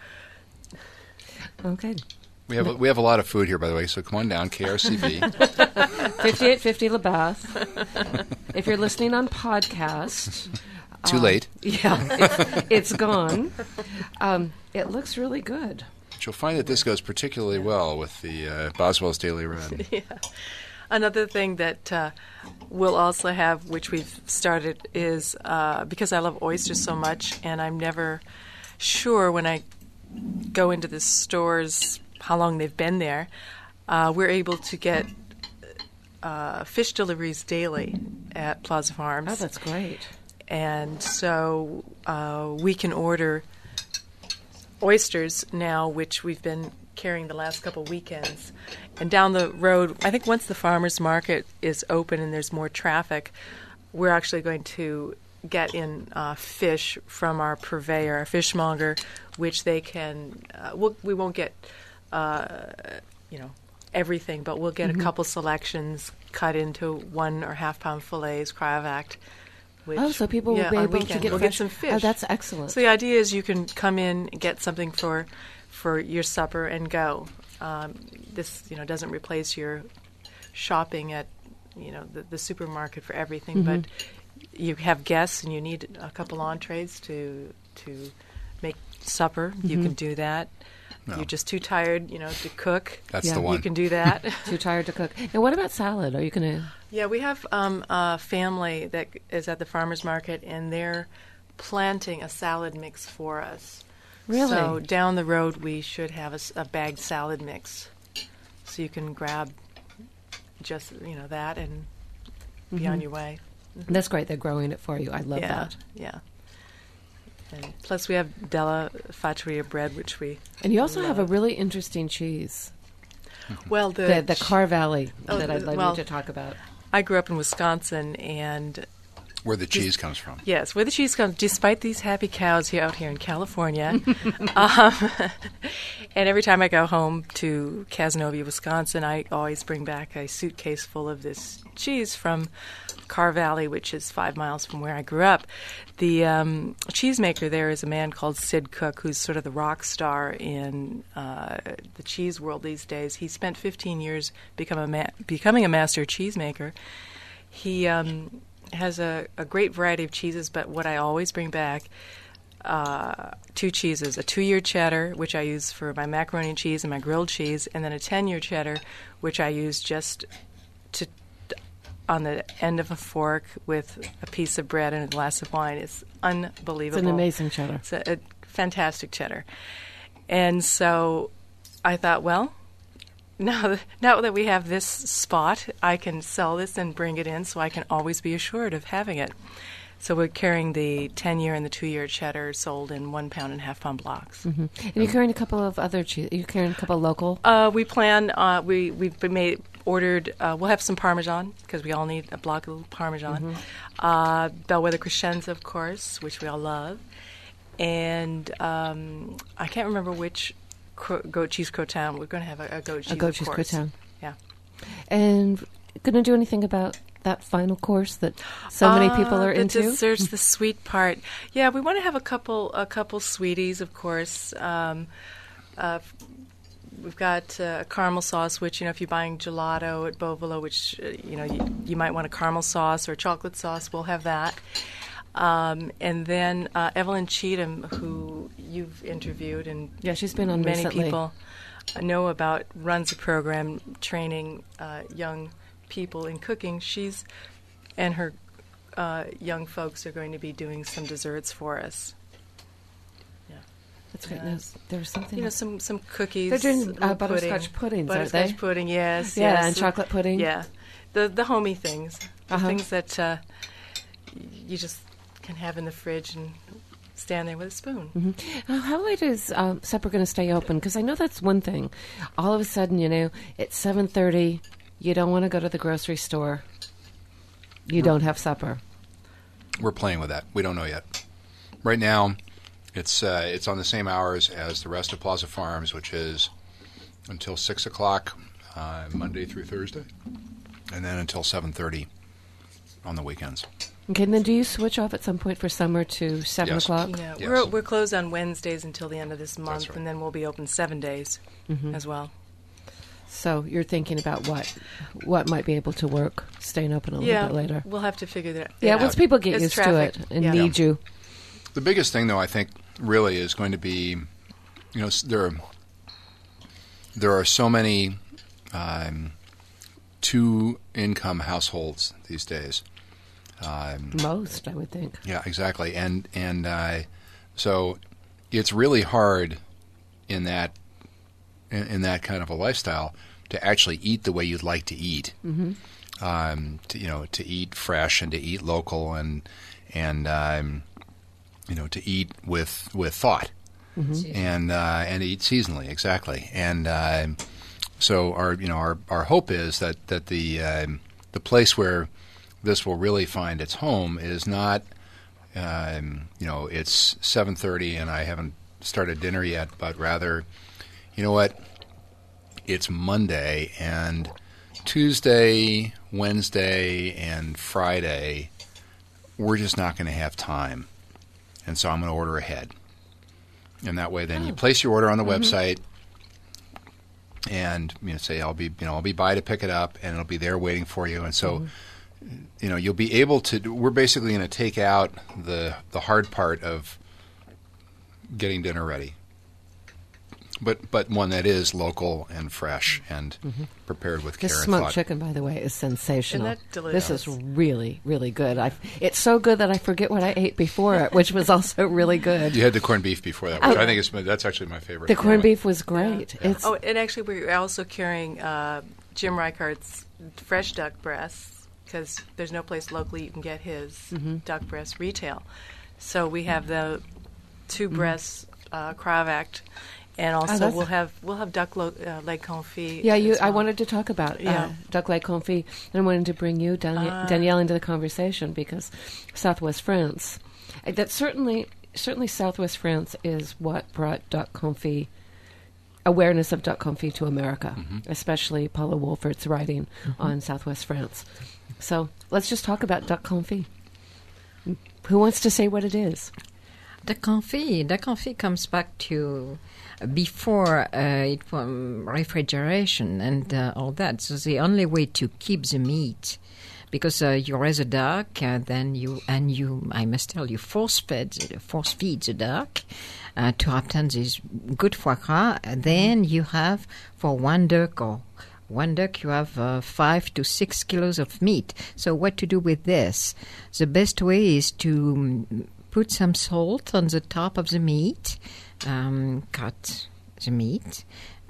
Okay. We have a, we have a lot of food here, by the way, so come on down, K R C B. fifty-eight fifty Labath. If you're listening on podcast. Too um, late. Yeah, it's, it's gone. Um, it looks really good. But you'll find that this goes particularly well with the uh, Boswell's Daily Red. Yeah. Another thing that uh, we'll also have, which we've started, is uh, because I love oysters so much, and I'm never sure when I go into the stores how long they've been there, uh, we're able to get uh, fish deliveries daily at Plaza Farms. Oh, that's great. And so uh, we can order oysters now, which we've been carrying the last couple weekends. And down the road, I think once the farmers market is open and there's more traffic, we're actually going to get in uh, fish from our purveyor, our fishmonger, which they can, uh, we'll, we won't get, uh, you know, everything, but we'll get mm-hmm. a couple selections cut into one or half pound fillets, cryovac. Which, oh, so people yeah, will be able weekend, to get, we'll fish. get some fish. Oh, that's excellent. So the idea is you can come in and get something for for your supper and go. Um, this, you know, doesn't replace your shopping at, you know, the, the supermarket for everything, mm-hmm. but you have guests and you need a couple entrees to to make supper. Mm-hmm. You can do that. No. You're just too tired, you know, to cook. That's yeah. the one. You can do that. Too tired to cook. Now, what about salad? Are you going to? Yeah, we have um, a family that is at the farmers market, and they're planting a salad mix for us. Really? So down the road, we should have a, a bagged salad mix, so you can grab just you know that and be mm-hmm. on your way. Mm-hmm. That's great. They're growing it for you. I love yeah, that. Yeah. And plus, we have Della Fattoria bread, which we and you also love. have a really interesting cheese. Well, the the, the Car Valley oh, that I'd like well, you to talk about. I grew up in Wisconsin, and where the cheese comes from. Yes, where the cheese comes. Despite these happy cows here out here in California, um, and every time I go home to Cazenovia, Wisconsin, I always bring back a suitcase full of this cheese from Car Valley, which is five miles from where I grew up. The um, cheesemaker there is a man called Sid Cook, who's sort of the rock star in uh, the cheese world these days. He spent fifteen years become a ma- becoming a master cheesemaker. He um, has a, a great variety of cheeses, but what I always bring back, uh, two cheeses, a two-year cheddar, which I use for my macaroni and cheese and my grilled cheese, and then a ten-year cheddar, which I use just to on the end of a fork with a piece of bread and a glass of wine. It's unbelievable. It's an amazing cheddar. It's a, a fantastic cheddar. And so I thought, well, now, now that we have this spot, I can sell this and bring it in, so I can always be assured of having it. So we're carrying the ten-year and the two-year cheddar sold in one pound and half pound blocks. Mm-hmm. And you're carrying a couple of other cheese. You're carrying a couple of local. Uh, we plan. Uh, we we've been made ordered. Uh, we'll have some Parmesan because we all need a block of Parmesan. Mm-hmm. Uh, Bellwether Crescenza, of course, which we all love, and um, I can't remember which cro- goat cheese croton. We're going to have a, a goat cheese. A goat of cheese course. croton. Yeah. And going to do anything about that final course that so many people are uh, the into? The desserts, the sweet part. Yeah, we want to have a couple, a couple sweeties, of course. Um, uh, we've got uh, a caramel sauce, which, you know, if you're buying gelato at Bovolo, which, uh, you know, you, you might want a caramel sauce or a chocolate sauce, we'll have that. Um, and then uh, Evelyn Cheatham, who you've interviewed, and yeah, she's been on many recently. people know about, runs a program training uh, young people in cooking. She's and her uh, young folks are going to be doing some desserts for us. Yeah, that's great. Uh, There's, there's something. You know, some some cookies. They're doing uh, little butterscotch pudding. puddings, aren't butterscotch they? pudding, yes. Yeah, yes. and chocolate pudding. Yeah, the the homey things, the Uh-huh. things that uh, you just can have in the fridge and stand there with a spoon. Mm-hmm. Uh, how late is um, supper going to stay open? Because I know that's one thing. All of a sudden, you know, it's seven thirty. You don't want to go to the grocery store. You don't have supper. We're playing with that. We don't know yet. Right now, it's uh, it's on the same hours as the rest of Plaza Farms, which is until six o'clock uh, Monday through Thursday, and then until seven thirty on the weekends. Okay, and then do you switch off at some point for summer to seven Yes. o'clock? Yeah, Yes. we're we're closed on Wednesdays until the end of this month, right. and then we'll be open seven days Mhm. as well. So you're thinking about what what might be able to work, staying open a Yeah, little bit later. we'll have to figure that. Yeah, out. once people get It's used traffic. to it and Yeah. need you. The biggest thing, though, I think, really is going to be, you know, s- there are, there are so many um, two-income households these days. Um, Most, I would think. Yeah, exactly. And and uh, so it's really hard in that in, in that kind of a lifestyle to actually eat the way you'd like to eat. Mm-hmm. Um, to, you know, to eat fresh and to eat local and and um, you know, to eat with with thought. Mhm. and uh, and eat seasonally, exactly. And uh, so our you know our, our hope is that that the um, the place where this will really find its home is not um, you know it's seven thirty and I haven't started dinner yet, but rather, you know what, it's Monday and Tuesday, Wednesday, and Friday we're just not going to have time, and so I'm going to order ahead. And that way, then Oh. you place your order on the Mhm. website, and you know, say I'll be, you know, I'll be by to pick it up, and it'll be there waiting for you. And so, Mhm. you know, you'll be able to. We're basically going to take out the the hard part of getting dinner ready, but but one that is local and fresh and Mhm. prepared with This care and smoked thought. chicken, by the way, is sensational. Isn't that This is delicious? really, really good. I, it's so good that I forget what I ate before it, which was also really good. You had the corned beef before that, which Oh. I think is that's actually my favorite. The corned beef was great. It's Oh, and actually, we're also carrying uh, Jim Reichardt's fresh duck breasts because there's no place locally you can get his Mhm. duck breast retail. So we have the two Mhm. breasts uh, Cravact, and Oh, also that's- we'll have we'll have duck lo- uh, leg confit. Yeah, you. as I well. wanted to talk about uh, Yeah. duck leg confit, and I wanted to bring you, Danie- Ah. Danielle, into the conversation because Southwest France. uh, That certainly, certainly, Southwest France is what brought duck confit awareness of duck confit to America, Mhm. especially Paula Wolfert's writing on Southwest France. So let's just talk about duck confit. Who wants to say what it is? The confit, the confit comes back to before uh, it um, refrigeration and uh, all that. So the only way to keep the meat, because uh, you raise a duck, uh, then you and you, I must tell you, force feed, force feed the duck uh, to obtain this good foie gras. And then you have for one duck or one duck, you have uh, five to six kilos of meat. So what to do with this? The best way is to um, put some salt on the top of the meat, um, cut the meat,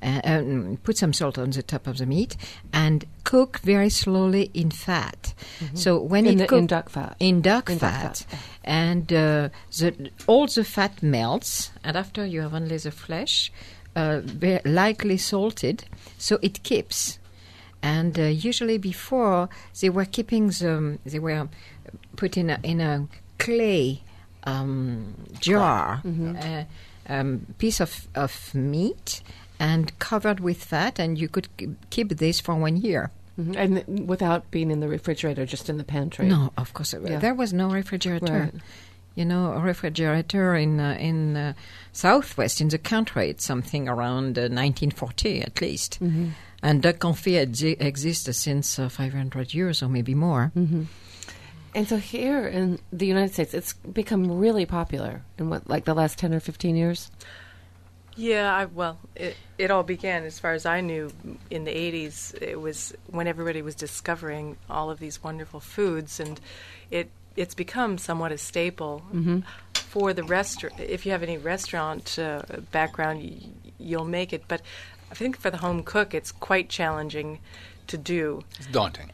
uh, um, put some salt on the top of the meat, and cook very slowly in fat. Mhm. So when in it the, cook in duck fat, in duck in fat, duck fat. and uh, the all the fat melts, and after you have only the flesh, uh, very lightly salted, so it keeps. And uh, usually before they were keeping the they were put in a, in a clay um, jar, Mhm. uh, um, piece of, of meat, and covered with fat, and you could k- keep this for one year. Mhm. And th- without being in the refrigerator, just in the pantry. No, of course, Yeah. there was no refrigerator. Right. You know, a refrigerator in uh, in uh, southwest in the country, it's something around uh, nineteen forty at least. Mhm. And duck confit exi- exists since uh, five hundred years or maybe more. Mm-hmm. And so here in the United States, it's become really popular in what, like the last ten or fifteen years? Yeah, I, well, it, it all began, as far as I knew, in the eighties. It was when everybody was discovering all of these wonderful foods, and it it's become somewhat a staple Mm-hmm. for the restaurant. If you have any restaurant uh, background, y- you'll make it. But I think for the home cook, it's quite challenging to do. It's daunting.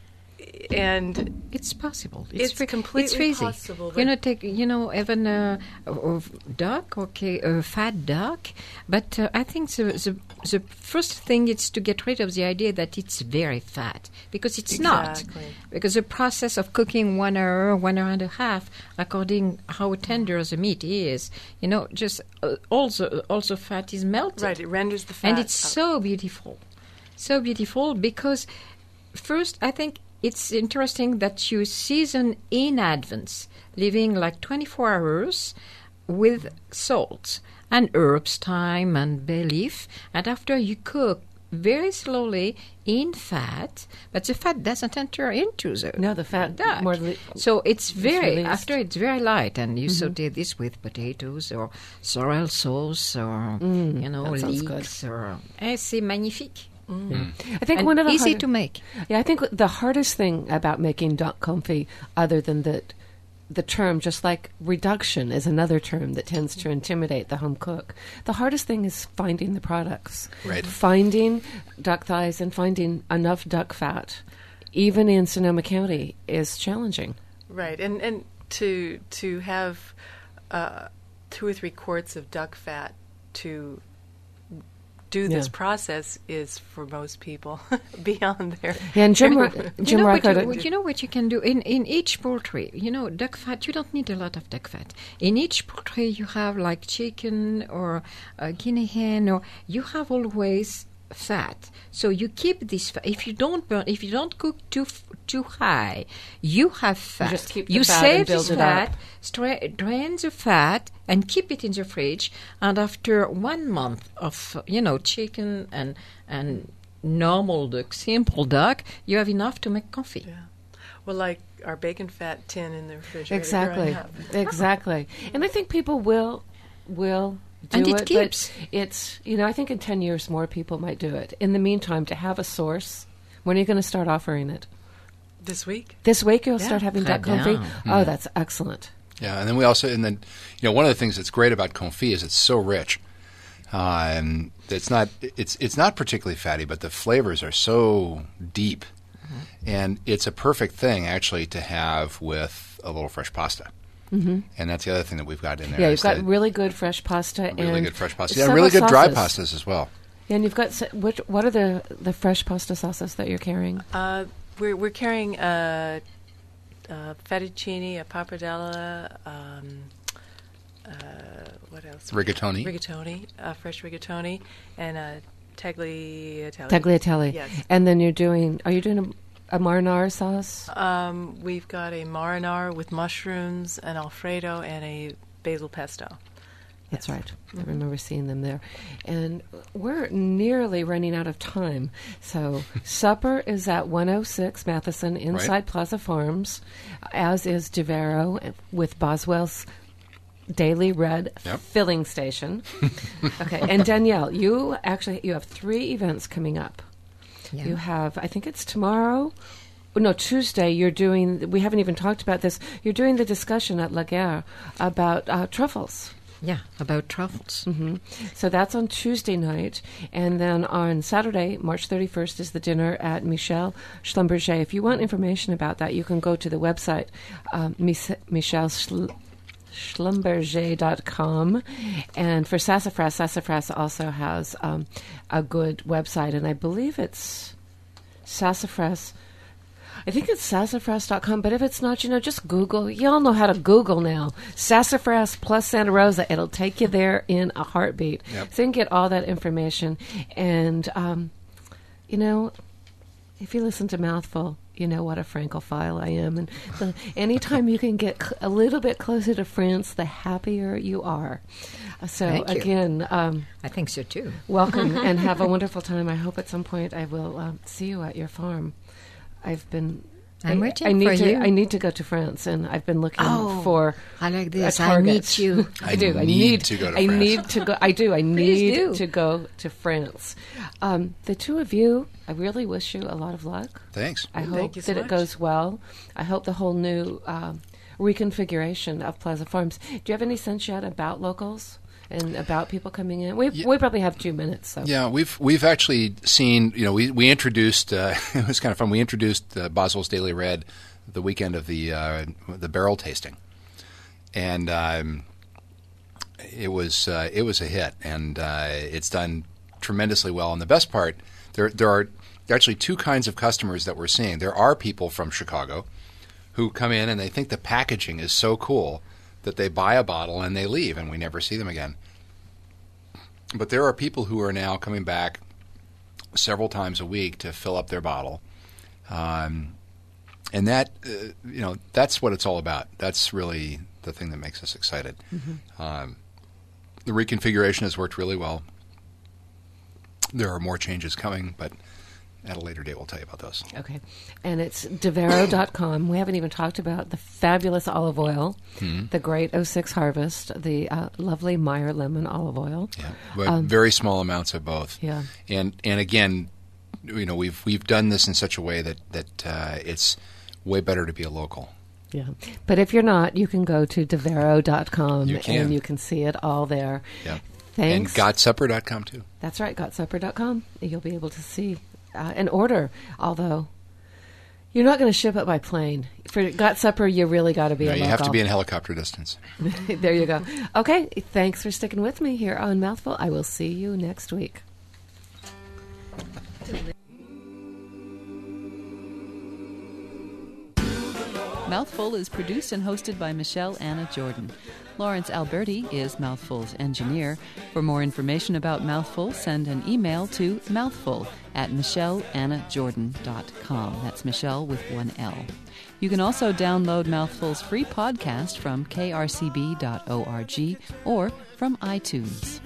And it's possible. It's, ve- completely it's easy. possible. You know, take you know even a uh, uh, duck, okay, a fat duck. But uh, I think the, the the first thing is to get rid of the idea that it's very fat, because it's not. Exactly. Because the process of cooking one hour, one hour and a half, according how tender the meat is, you know, just uh, also also fat is melted. Right, it renders the fat. And it's so beautiful. So beautiful because, first, I think it's interesting that you season in advance, leaving like twenty-four hours with salt and herbs, thyme and bay leaf. And after you cook very slowly in fat, but the fat doesn't enter into the No, the fat duck. more li- So it's very, released. after it's very light, and you Mhm. saute this with potatoes or sorrel sauce or, Mm, you know, that sounds good. leeks or... Eh, c'est magnifique. Mm. I think And one of the easy harder- to make. Yeah, I think the hardest thing about making duck confit, other than that, the term, just like reduction is another term that tends to intimidate the home cook. The hardest thing is finding the products. Right. Finding duck thighs and finding enough duck fat, even in Sonoma County, is challenging. Right, and and to to have uh, two or three quarts of duck fat to do this Yeah. process is for most people beyond their. Yeah, and Jim, Ro- You Jim know, what Reichert- you, what you know what you can do in, in each poultry, you know, duck fat, you don't need a lot of duck fat. In each poultry you have like chicken or uh, guinea hen, or you have always fat. So you keep this fat. If you don't burn, if you don't cook too f- too high, you have fat. just keep the you fat save and build this it fat, up. stra- drain the fat, and keep it in the fridge. And after one month of uh, you know chicken and and normal duck, simple duck, you have enough to make confit. Yeah. Well, like our bacon fat tin in the refrigerator. Exactly, growing up. exactly. And I think people will will do And it it, keeps. but it's, you know, I think in ten years more people might do it. In the meantime, to have a source, when are you going to start offering it? This week. This week you'll Yeah. start having duck Très confit? bien. Oh, that's excellent. Yeah, and then we also, and then, you know, one of the things that's great about confit is it's so rich. Uh, and it's not, it's it's not particularly fatty, but the flavors are so deep, and it's a perfect thing actually to have with a little fresh pasta. Mm-hmm. And that's the other thing that we've got in there. Yeah, is you've got that really good fresh pasta really and good fresh pasta, yeah, and several really good dry sauces. pastas as well. Yeah, and you've got se- which, what are the the fresh pasta sauces that you're carrying? Uh, we're we're carrying a, a fettuccine, a pappardella, um, uh, what else? Rigatoni. Rigatoni, uh, fresh rigatoni, and a tagliatelle. Tagliatelle. Yes. And then you're doing, are you doing a, a marinara sauce? Um, we've got a marinara with mushrooms, an Alfredo, and a basil pesto. That's Yes. right. I Mhm. remember seeing them there. And we're nearly running out of time. So supper is at one oh six Matheson inside Right. Plaza Farms, as is Devero with Boswell's Daily Red Yep. filling station. Okay. And Danielle, you actually you have three events coming up. Yeah. You have, I think it's tomorrow. No, Tuesday, you're doing, we haven't even talked about this, you're doing the discussion at La Guerre about uh, truffles. Yeah, about truffles. Mm-hmm. So that's on Tuesday night. And then on Saturday, March thirty-first, is the dinner at Michel Schlumberger. If you want information about that, you can go to the website, um, Mich- Michel Schl- Schlumberger dot com. And for Sassafras, Sassafras also has um, a good website, and I believe it's Sassafras. I think it's sassafras dot com, but if it's not, you know, just Google. You all know how to Google now. Sassafras plus Santa Rosa. It'll take you there in a heartbeat. Yep. So you can get all that information. And, um, you know, if you listen to Mouthful, you know what a Francophile I am. And the, anytime you can get cl- a little bit closer to France, the happier you are. Uh, So, Thank you. again, um, I think so too. welcome and have a wonderful time. I hope at some point I will um, see you at your farm. I've been. I'm I, waiting I need for to. you. I need to go to France, and I've been looking Oh, for. I like a this. I target. need you. I do. I need need to go to I France. need to go. I do. I need do. to go to France. Um, the two of you, I really wish you a lot of luck. Thanks. I Thank hope you so that it much. goes well. I hope the whole new um, reconfiguration of Plaza Farms. Do you have any sense yet about locals and about people coming in? We Yeah. we probably have two minutes. So Yeah, we've we've actually seen. You know, we we introduced. Uh, it was kind of fun. We introduced uh, Boswell's Daily Red the weekend of the uh, the barrel tasting, and um, it was uh, it was a hit, and uh, it's done tremendously well. And the best part, there there are actually two kinds of customers that we're seeing. There are people from Chicago who come in and they think the packaging is so cool that they buy a bottle and they leave, and we never see them again. But there are people who are now coming back several times a week to fill up their bottle. Um, and that, uh, you know, that's what it's all about. That's really the thing that makes us excited. Mm-hmm. Um, the reconfiguration has worked really well. There are more changes coming, but at a later date we'll tell you about those. Okay. And it's Devero dot com. We haven't even talked about the fabulous olive oil, Hmm. the great oh six Harvest, the uh, lovely Meyer lemon olive oil. Yeah, but Um, very small amounts of both. Yeah. And and again, you know, we've we've done this in such a way that that uh, it's way better to be a local. Yeah. But if you're not, you can go to Devero dot com You can. and you can see it all there. Yeah. Thanks. And got supper dot com too. That's right, got supper dot com. You'll be able to see uh, and order, although you're not going to ship it by plane. For Got Supper, you really got to be No, a you local. have to be in helicopter distance. There you go. Okay, thanks for sticking with me here on Mouthful. I will see you next week. Mouthful is produced and hosted by Michelle Anna Jordan. Lawrence Alberti is Mouthful's engineer. For more information about Mouthful, send an email to mouthful at michelle anna jordan dot com. That's Michelle with one L. You can also download Mouthful's free podcast from k r c b dot org or from iTunes.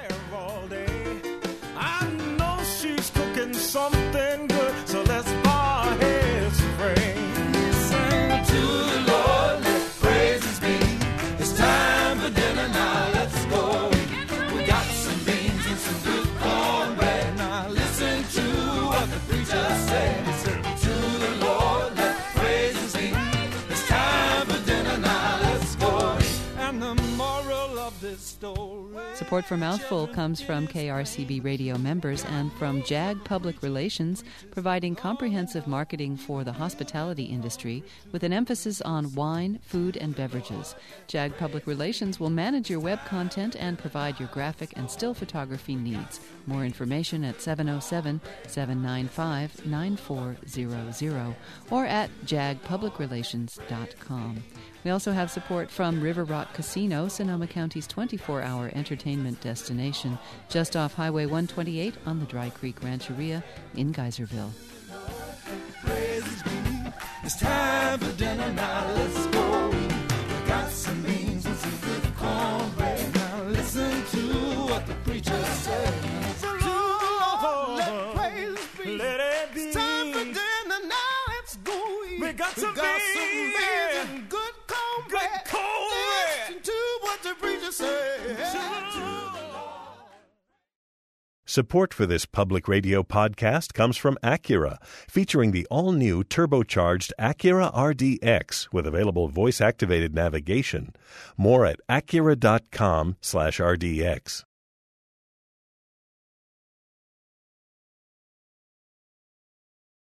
I know she's cooking something good, so let's bow our heads and pray. Sing to the Lord, let praises be. It's time for dinner now, let's go. We got some beans and some good cornbread. Now listen to what the preacher said. To the Lord, let praises be. It's time for dinner now, let's go. And the moral of this story. Support for Mouthful comes from K R C B radio members and from JAG Public Relations, providing comprehensive marketing for the hospitality industry with an emphasis on wine, food, and beverages. JAG Public Relations will manage your web content and provide your graphic and still photography needs. More information at seven oh seven, seven nine five, nine four zero zero or at jag public relations dot com. We also have support from River Rock Casino, Sonoma County's twenty-four hour entertainment destination, just off Highway one twenty-eight on the Dry Creek Rancheria in Geyserville. It's time for dinner now, let's go. We got some beans and some good cornbread. Now listen to what the preacher said. To the Lord, let praise be. Let it be. It's time for dinner now, let's go. We got some beans and good cornbread. Good cornbread. Listen to what the preacher said. Support for this public radio podcast comes from Acura, featuring the all-new turbocharged Acura R D X with available voice-activated navigation. More at acura dot com slash R D X.